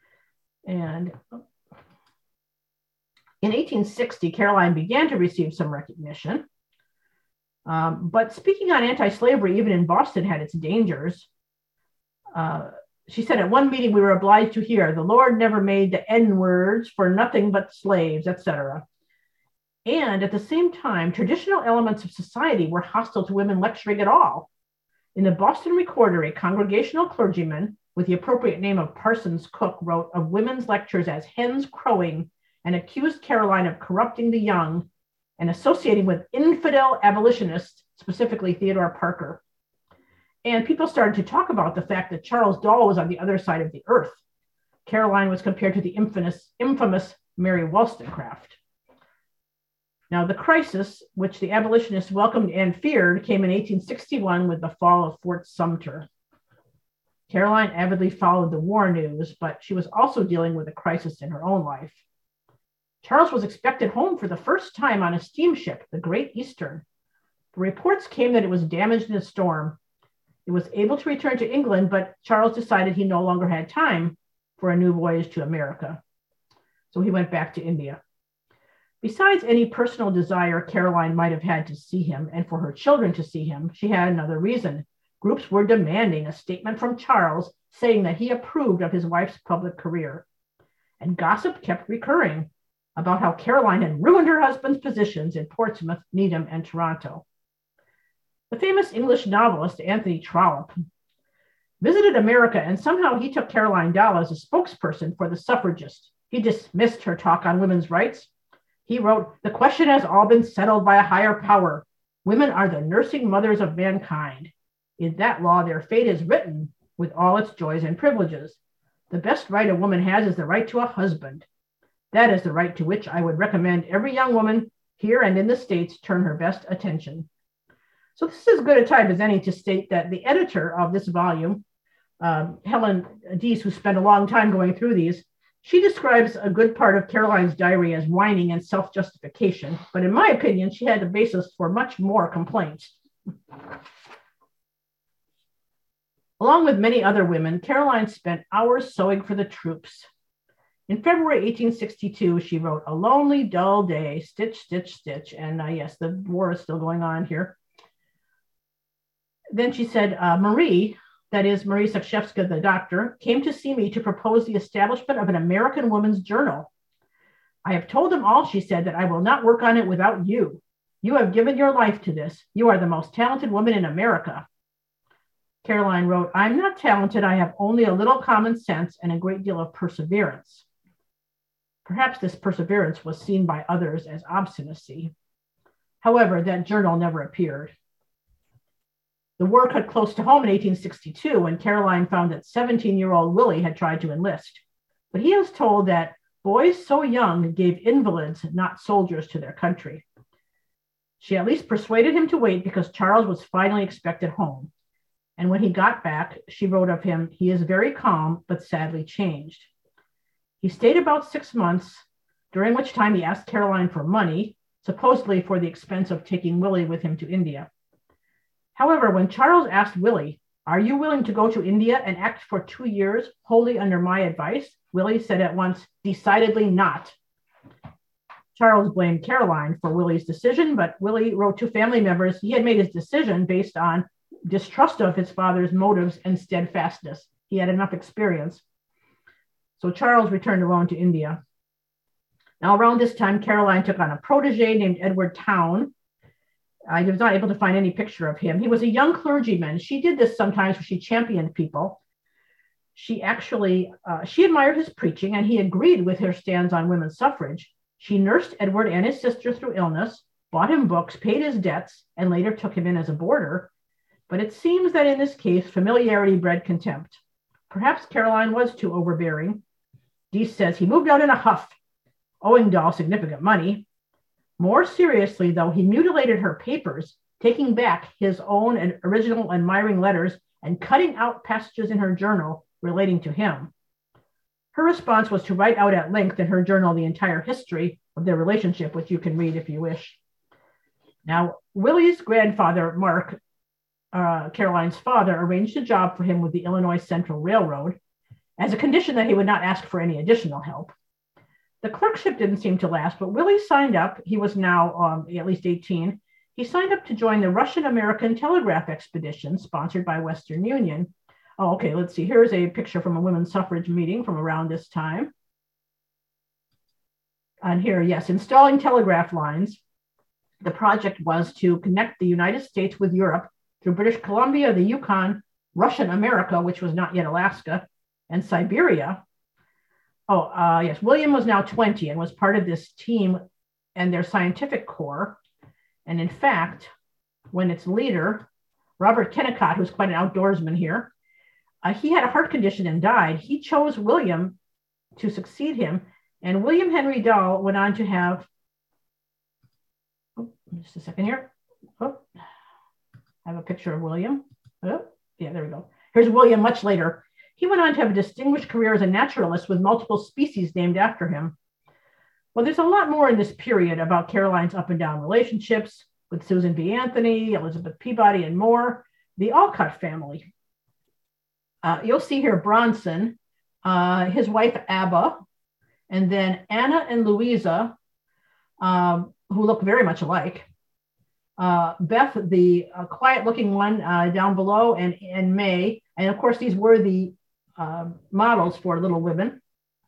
And in eighteen sixty, Caroline began to receive some recognition. Um, but speaking on anti-slavery, even in Boston, had its dangers. Uh, she said at one meeting, we were obliged to hear, the Lord never made the N-words for nothing but slaves, et cetera. And at the same time, traditional elements of society were hostile to women lecturing at all. In the Boston Recorder, a congregational clergyman with the appropriate name of Parsons Cook wrote of women's lectures as hens crowing and accused Caroline of corrupting the young and associating with infidel abolitionists, specifically Theodore Parker. And people started to talk about the fact that Charles Dahl was on the other side of the earth. Caroline was compared to the infamous, infamous Mary Wollstonecraft. Now, the crisis, which the abolitionists welcomed and feared, came in eighteen sixty-one with the fall of Fort Sumter. Caroline avidly followed the war news, but she was also dealing with a crisis in her own life. Charles was expected home for the first time on a steamship, the Great Eastern. The reports came that it was damaged in a storm. It was able to return to England, but Charles decided he no longer had time for a new voyage to America. So he went back to India. Besides any personal desire Caroline might have had to see him and for her children to see him, she had another reason. groups were demanding a statement from Charles saying that he approved of his wife's public career. And gossip kept recurring about how Caroline had ruined her husband's positions in Portsmouth, Needham, and Toronto. The famous English novelist Anthony Trollope visited America, and somehow he took Caroline Dahl as a spokesperson for the suffragist. He dismissed her talk on women's rights. He wrote, "The question has all been settled by a higher power. Women are the nursing mothers of mankind. In that law, their fate is written with all its joys and privileges. The best right a woman has is the right to a husband. That is the right to which I would recommend every young woman here and in the States turn her best attention." So this is as good a time as any to state that the editor of this volume, um, Helen Deese, who spent a long time going through these, she describes a good part of Caroline's diary as whining and self-justification, but in my opinion, she had a basis for much more complaints. Along with many other women, Caroline spent hours sewing for the troops. In February eighteen sixty-two, she wrote, "A lonely, dull day, stitch, stitch, stitch." And uh, yes, the war is still going on here. Then she said, uh, Marie, that is Marie Zakrzewska, the doctor, came to see me to propose the establishment of an American Woman's Journal. "I have told them all," she said, "that I will not work on it without you. You have given your life to this. You are the most talented woman in America." Caroline wrote, "I'm not talented. I have only a little common sense and a great deal of perseverance." Perhaps this perseverance was seen by others as obstinacy. However, that journal never appeared. The war cut close to home in eighteen sixty-two when Caroline found that seventeen-year-old Willie had tried to enlist. But he was told that boys so young gave invalids, not soldiers, to their country. She at least persuaded him to wait because Charles was finally expected home. And when he got back, she wrote of him, "He is very calm, but sadly changed." He stayed about six months, during which time he asked Caroline for money, supposedly for the expense of taking Willie with him to India. However, when Charles asked Willie, "Are you willing to go to India and act for two years wholly under my advice?" Willie said at once, "Decidedly not." Charles blamed Caroline for Willie's decision, but Willie wrote to family members he had made his decision based on distrust of his father's motives and steadfastness. He had enough experience. So Charles returned alone to India. Now, around this time, Caroline took on a protege named Edward Town. I was not able to find any picture of him. He was a young clergyman. She did this sometimes where she championed people. She actually, uh, she admired his preaching and he agreed with her stands on women's suffrage. She nursed Edward and his sister through illness, bought him books, paid his debts, and later took him in as a boarder. But it seems that in this case, familiarity bred contempt. Perhaps Caroline was too overbearing. Deese says he moved out in a huff, owing Dahl significant money. More seriously, though, he mutilated her papers, taking back his own and original admiring letters and cutting out passages in her journal relating to him. Her response was to write out at length in her journal the entire history of their relationship, which you can read if you wish. Now, Willie's grandfather, Mark, uh, Caroline's father, arranged a job for him with the Illinois Central Railroad as a condition that he would not ask for any additional help. The clerkship didn't seem to last, but Willie signed up. He was now um, at least eighteen. He signed up to join the Russian-American Telegraph Expedition sponsored by Western Union. Oh, okay, let's see. Here's a picture from a women's suffrage meeting from around this time. And here, yes, installing telegraph lines. The project was to connect the United States with Europe through British Columbia, the Yukon, Russian America, which was not yet Alaska, and Siberia. Oh, uh, yes, William was now twenty and was part of this team and their scientific corps. And in fact, when its leader, Robert Kennicott, who's quite an outdoorsman here, uh, he had a heart condition and died. He chose William to succeed him. And William Henry Dahl went on to have, oh, just a second here. Oh, I have a picture of William. Oh, yeah, there we go. Here's William much later. He went on to have a distinguished career as a naturalist with multiple species named after him. Well, there's a lot more in this period about Caroline's up and down relationships with Susan B. Anthony, Elizabeth Peabody, and more. The Alcott family. Uh, you'll see here Bronson, uh, his wife Abba, and then Anna and Louisa, um, who look very much alike. uh, Beth, the uh, quiet-looking one uh, down below, and, and May. And of course, these were the uh, models for Little Women.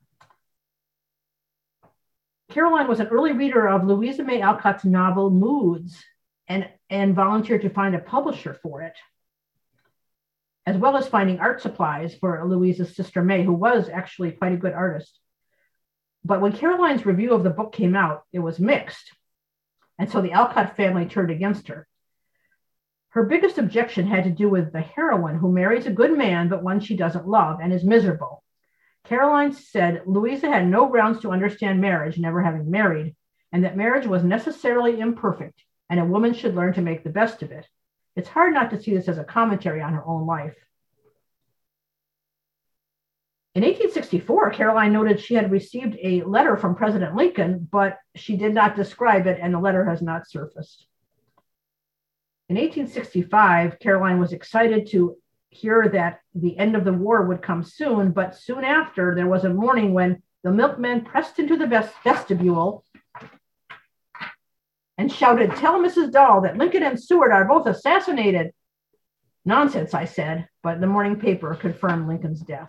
Caroline was an early reader of Louisa May Alcott's novel Moods and, and volunteered to find a publisher for it, as well as finding art supplies for Louisa's sister May, who was actually quite a good artist. But when Caroline's review of the book came out, it was mixed. And so the Alcott family turned against her. Her biggest objection had to do with the heroine who marries a good man, but one she doesn't love and is miserable. Caroline said Louisa had no grounds to understand marriage, never having married, and that marriage was necessarily imperfect, and a woman should learn to make the best of it. It's hard not to see this as a commentary on her own life. In eighteen sixty-four, Caroline noted she had received a letter from President Lincoln, but she did not describe it, and the letter has not surfaced. In eighteen sixty-five, Caroline was excited to hear that the end of the war would come soon, but soon after, there was a morning when the milkman pressed into the vestibule and shouted, "Tell Missus Dahl that Lincoln and Seward are both assassinated." "Nonsense," I said, but the morning paper confirmed Lincoln's death.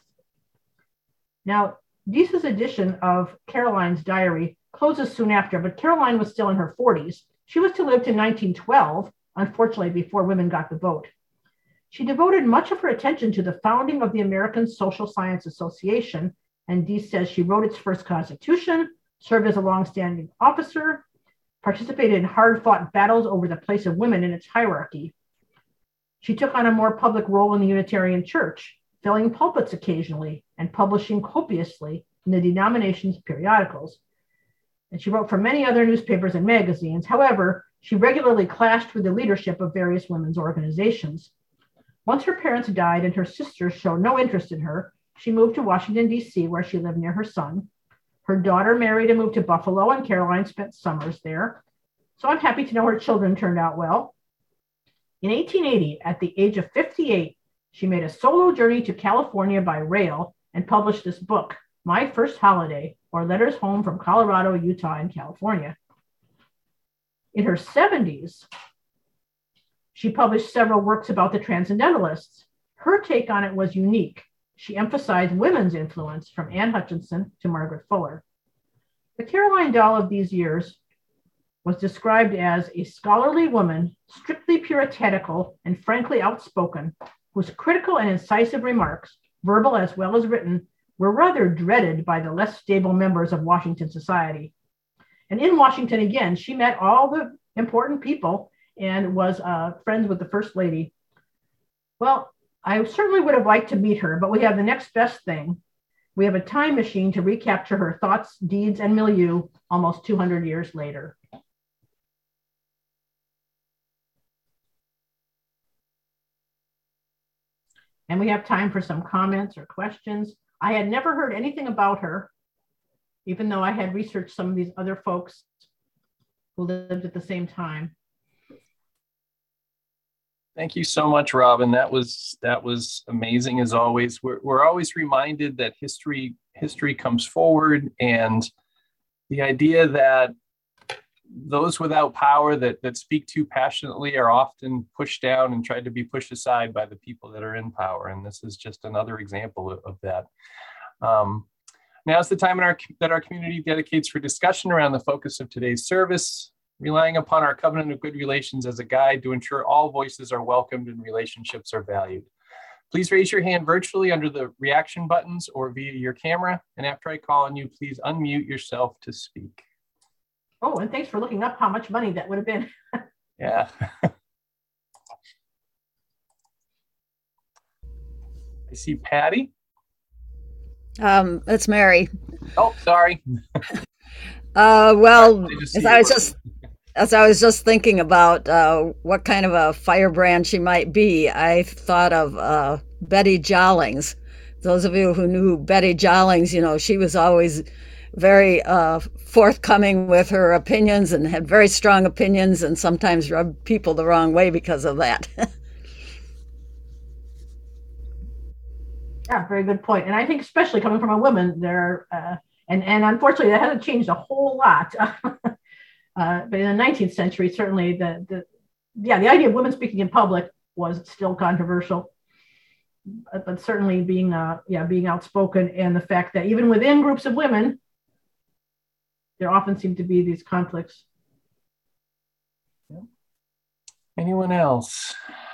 Now, Deese's edition of Caroline's diary closes soon after, but Caroline was still in her forties. She was to live to nineteen twelve, unfortunately, before women got the vote. She devoted much of her attention to the founding of the American Social Science Association, and Deese says she wrote its first constitution, served as a longstanding officer, participated in hard-fought battles over the place of women in its hierarchy. She took on a more public role in the Unitarian Church, filling pulpits occasionally and publishing copiously in the denomination's periodicals. And she wrote for many other newspapers and magazines. However, she regularly clashed with the leadership of various women's organizations. Once her parents died and her sisters showed no interest in her, she moved to Washington, D C, where she lived near her son. Her daughter married and moved to Buffalo, and Caroline spent summers there. So I'm happy to know her children turned out well. In eighteen eighty, at the age of fifty-eight, she made a solo journey to California by rail and published this book, My First Holiday, or Letters Home from Colorado, Utah, and California. In her seventies, she published several works about the Transcendentalists. Her take on it was unique. She emphasized women's influence from Anne Hutchinson to Margaret Fuller. The Caroline Dahl of these years was described as a scholarly woman, strictly puritanical and frankly outspoken, whose critical and incisive remarks, verbal as well as written, were rather dreaded by the less stable members of Washington society. And in Washington, again, she met all the important people and was uh, friends with the First Lady. Well, I certainly would have liked to meet her, but we have the next best thing. We have a time machine to recapture her thoughts, deeds, and milieu almost two hundred years later. And we have time for some comments or questions. I had never heard anything about her, even though I had researched some of these other folks who lived at the same time. Thank you so much, Robin. That was that was amazing as always. We're we're always reminded that history history comes forward, and the idea that those without power that that speak too passionately are often pushed down and tried to be pushed aside by the people that are in power. And this is just another example of, of that. Um, now is the time in our, that our community dedicates for discussion around the focus of today's service, relying upon our covenant of good relations as a guide to ensure all voices are welcomed and relationships are valued. Please raise your hand virtually under the reaction buttons or via your camera. And after I call on you, please unmute yourself to speak. Oh, and thanks for looking up how much money that would have been. Yeah. I see Patty. Um, it's Mary. Oh, sorry. Uh, well, I as I was just as I was just thinking about uh, what kind of a firebrand she might be, I thought of uh, Betty Jollings. Those of you who knew Betty Jollings, you know, she was always very uh, forthcoming with her opinions and had very strong opinions, and sometimes rubbed people the wrong way because of that. Yeah, very good point. And I think especially coming from a woman there, uh, and, and unfortunately that hasn't changed a whole lot. uh, but in the nineteenth century, certainly the, the yeah, the idea of women speaking in public was still controversial, but, but certainly being, uh, yeah, being outspoken, and the fact that even within groups of women, there often seem to be these conflicts. Anyone else?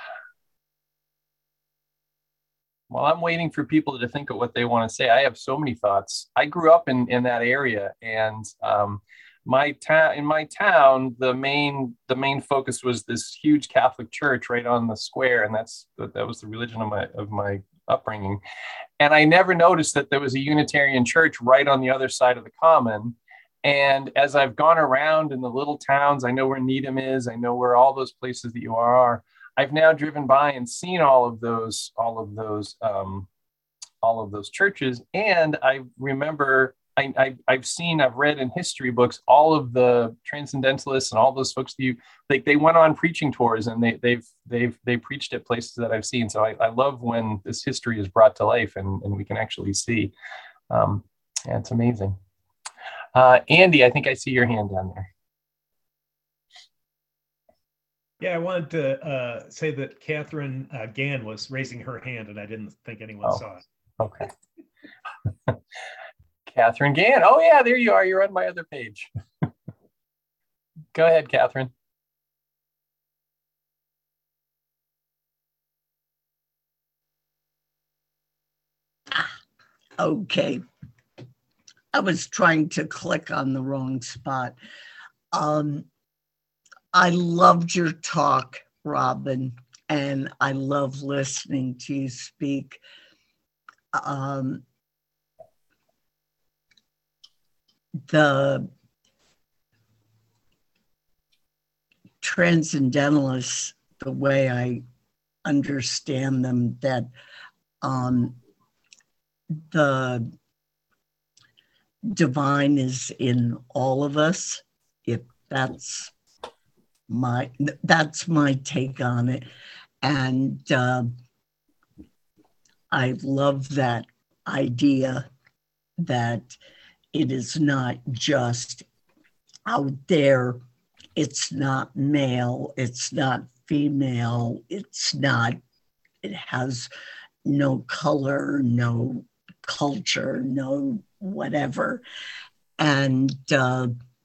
While I'm waiting for people to think of what they want to say, I have so many thoughts. I grew up in, in that area, and um, my town in my town, the main the main focus was this huge Catholic church right on the square, and that's that was the religion of my of my upbringing. And I never noticed that there was a Unitarian church right on the other side of the common. And as I've gone around in the little towns, I know where Needham is, I know where all those places that you are. I've now driven by and seen all of those, all of those, um, all of those churches. And I remember, I, I, I've seen, I've read in history books, all of the transcendentalists and all those folks that you, like, they went on preaching tours, and they, they've, they've, they preached at places that I've seen. So I, I love when this history is brought to life, and, and we can actually see. Um, yeah, it's amazing. Uh, Andy, I think I see your hand down there. Yeah, I wanted to uh, say that Catherine uh, Gann was raising her hand, and I didn't think anyone Oh, saw it. okay. Catherine Gann. Oh, yeah, there you are. You're on my other page. Go ahead, Catherine. Okay. I was trying to click on the wrong spot. Um, I loved your talk, Robin, and I love listening to you speak. Um, the transcendentalists, the way I understand them, that um, the divine is in all of us, if that's my that's my take on it. And uh, I love that idea that it is not just out there, it's not male, it's not female, it's not, it has no color, no culture, no whatever. And uh,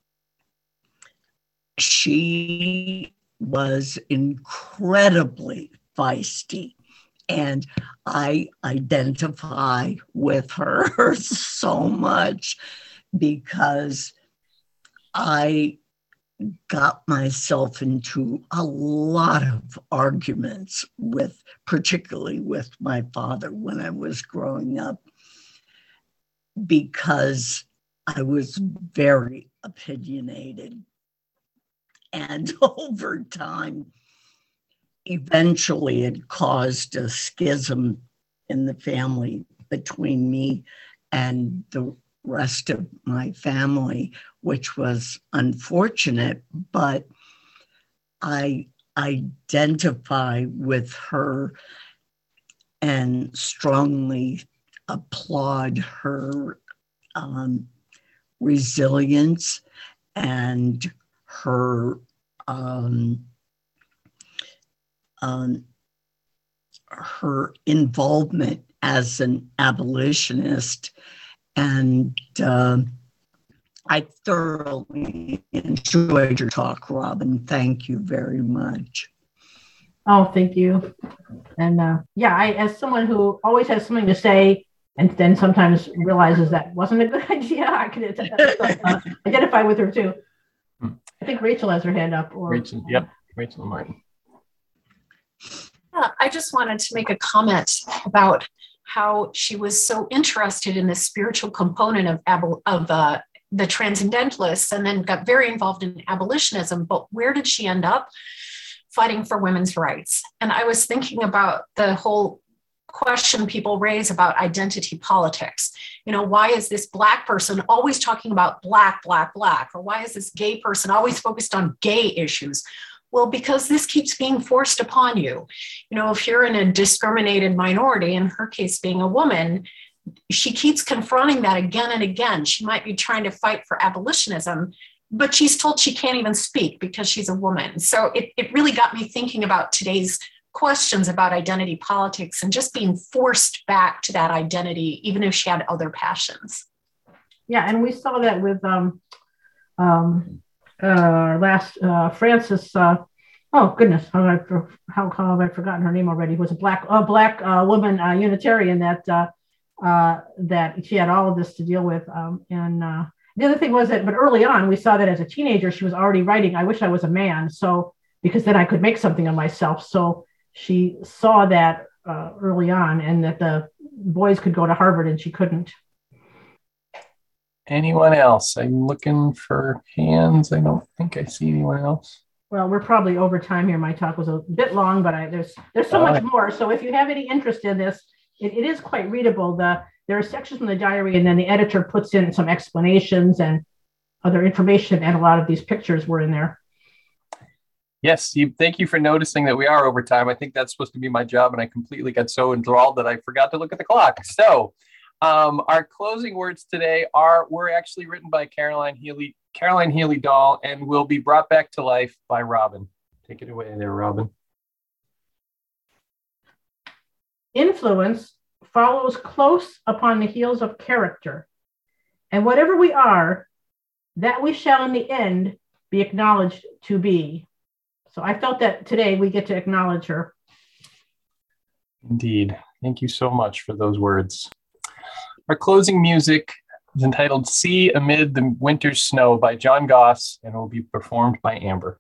she was incredibly feisty, and I identify with her so much because I got myself into a lot of arguments with, particularly with my father when I was growing up, because I was very opinionated. And over time, eventually it caused a schism in the family between me and the rest of my family, which was unfortunate, but I identify with her and strongly applaud her um, resilience and her um, um, her involvement as an abolitionist. And uh, I thoroughly enjoyed your talk, Robin. Thank you very much. Oh, thank you. And uh, yeah, I, as someone who always has something to say and then sometimes realizes that wasn't a good idea, I can uh, identify with her too. I think Rachel has her hand up. Or Rachel, yep, Rachel Martin. Yeah, I just wanted to make a comment about how she was so interested in the spiritual component of abo- of uh, the transcendentalists, and then got very involved in abolitionism. But where did she end up? Fighting for women's rights. And I was thinking about the whole question people raise about identity politics. You know, why is this Black person always talking about Black, Black, Black? Or why is this gay person always focused on gay issues? Well, because this keeps being forced upon you. You know, if you're in a discriminated minority, in her case being a woman, she keeps confronting that again and again. She might be trying to fight for abolitionism, but she's told she can't even speak because she's a woman. So it, it really got me thinking about today's questions about identity politics and just being forced back to that identity, even if she had other passions. Yeah, and we saw that with um, um, uh, last uh, Frances. Uh, oh goodness, how have I how, how have I forgotten her name already? It was a black a black uh, woman uh, Unitarian that uh, uh, that she had all of this to deal with. Um, and uh, the other thing was that, but early on, we saw that as a teenager, she was already writing, "I wish I was a man," so because then I could make something of myself. So she saw that uh, early on, and that the boys could go to Harvard and she couldn't. Anyone else? I'm looking for hands. I don't think I see anyone else. Well, we're probably over time here. My talk was a bit long, but I, there's there's so All much right. more. So if you have any interest in this, it, it is quite readable. The there are sections from the diary, and then the editor puts in some explanations and other information, and a lot of these pictures were in there. Yes, you, thank you for noticing that we are over time. I think that's supposed to be my job, and I completely got so enthralled that I forgot to look at the clock. So um, our closing words today are, were actually written by Caroline Healy, Caroline Healy Dahl, and will be brought back to life by Robin. Take it away there, Robin. Influence follows close upon the heels of character, and whatever we are, that we shall in the end be acknowledged to be. So I felt that today we get to acknowledge her. Indeed. Thank you so much for those words. Our closing music is entitled Sea Amid the Winter's Snow by John Goss, and will be performed by Amber.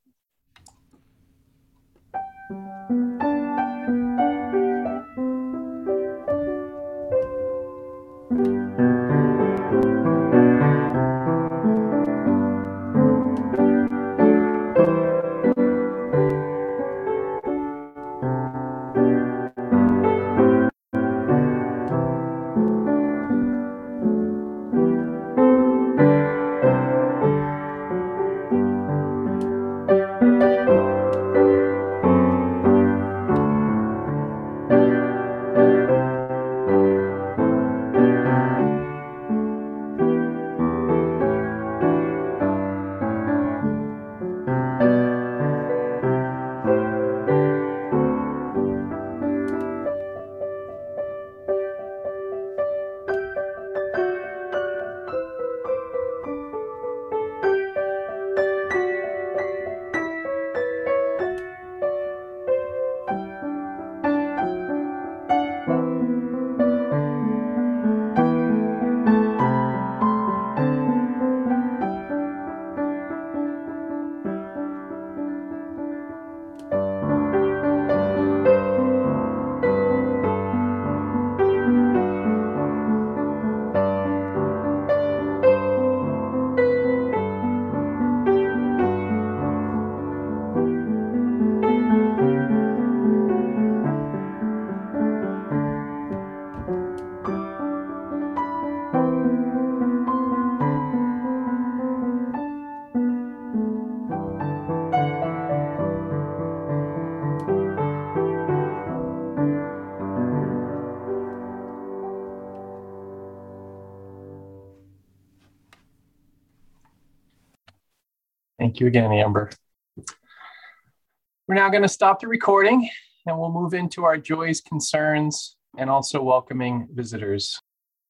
Thank you again, Amber. We're now going to stop the recording, and we'll move into our joys, concerns, and also welcoming visitors.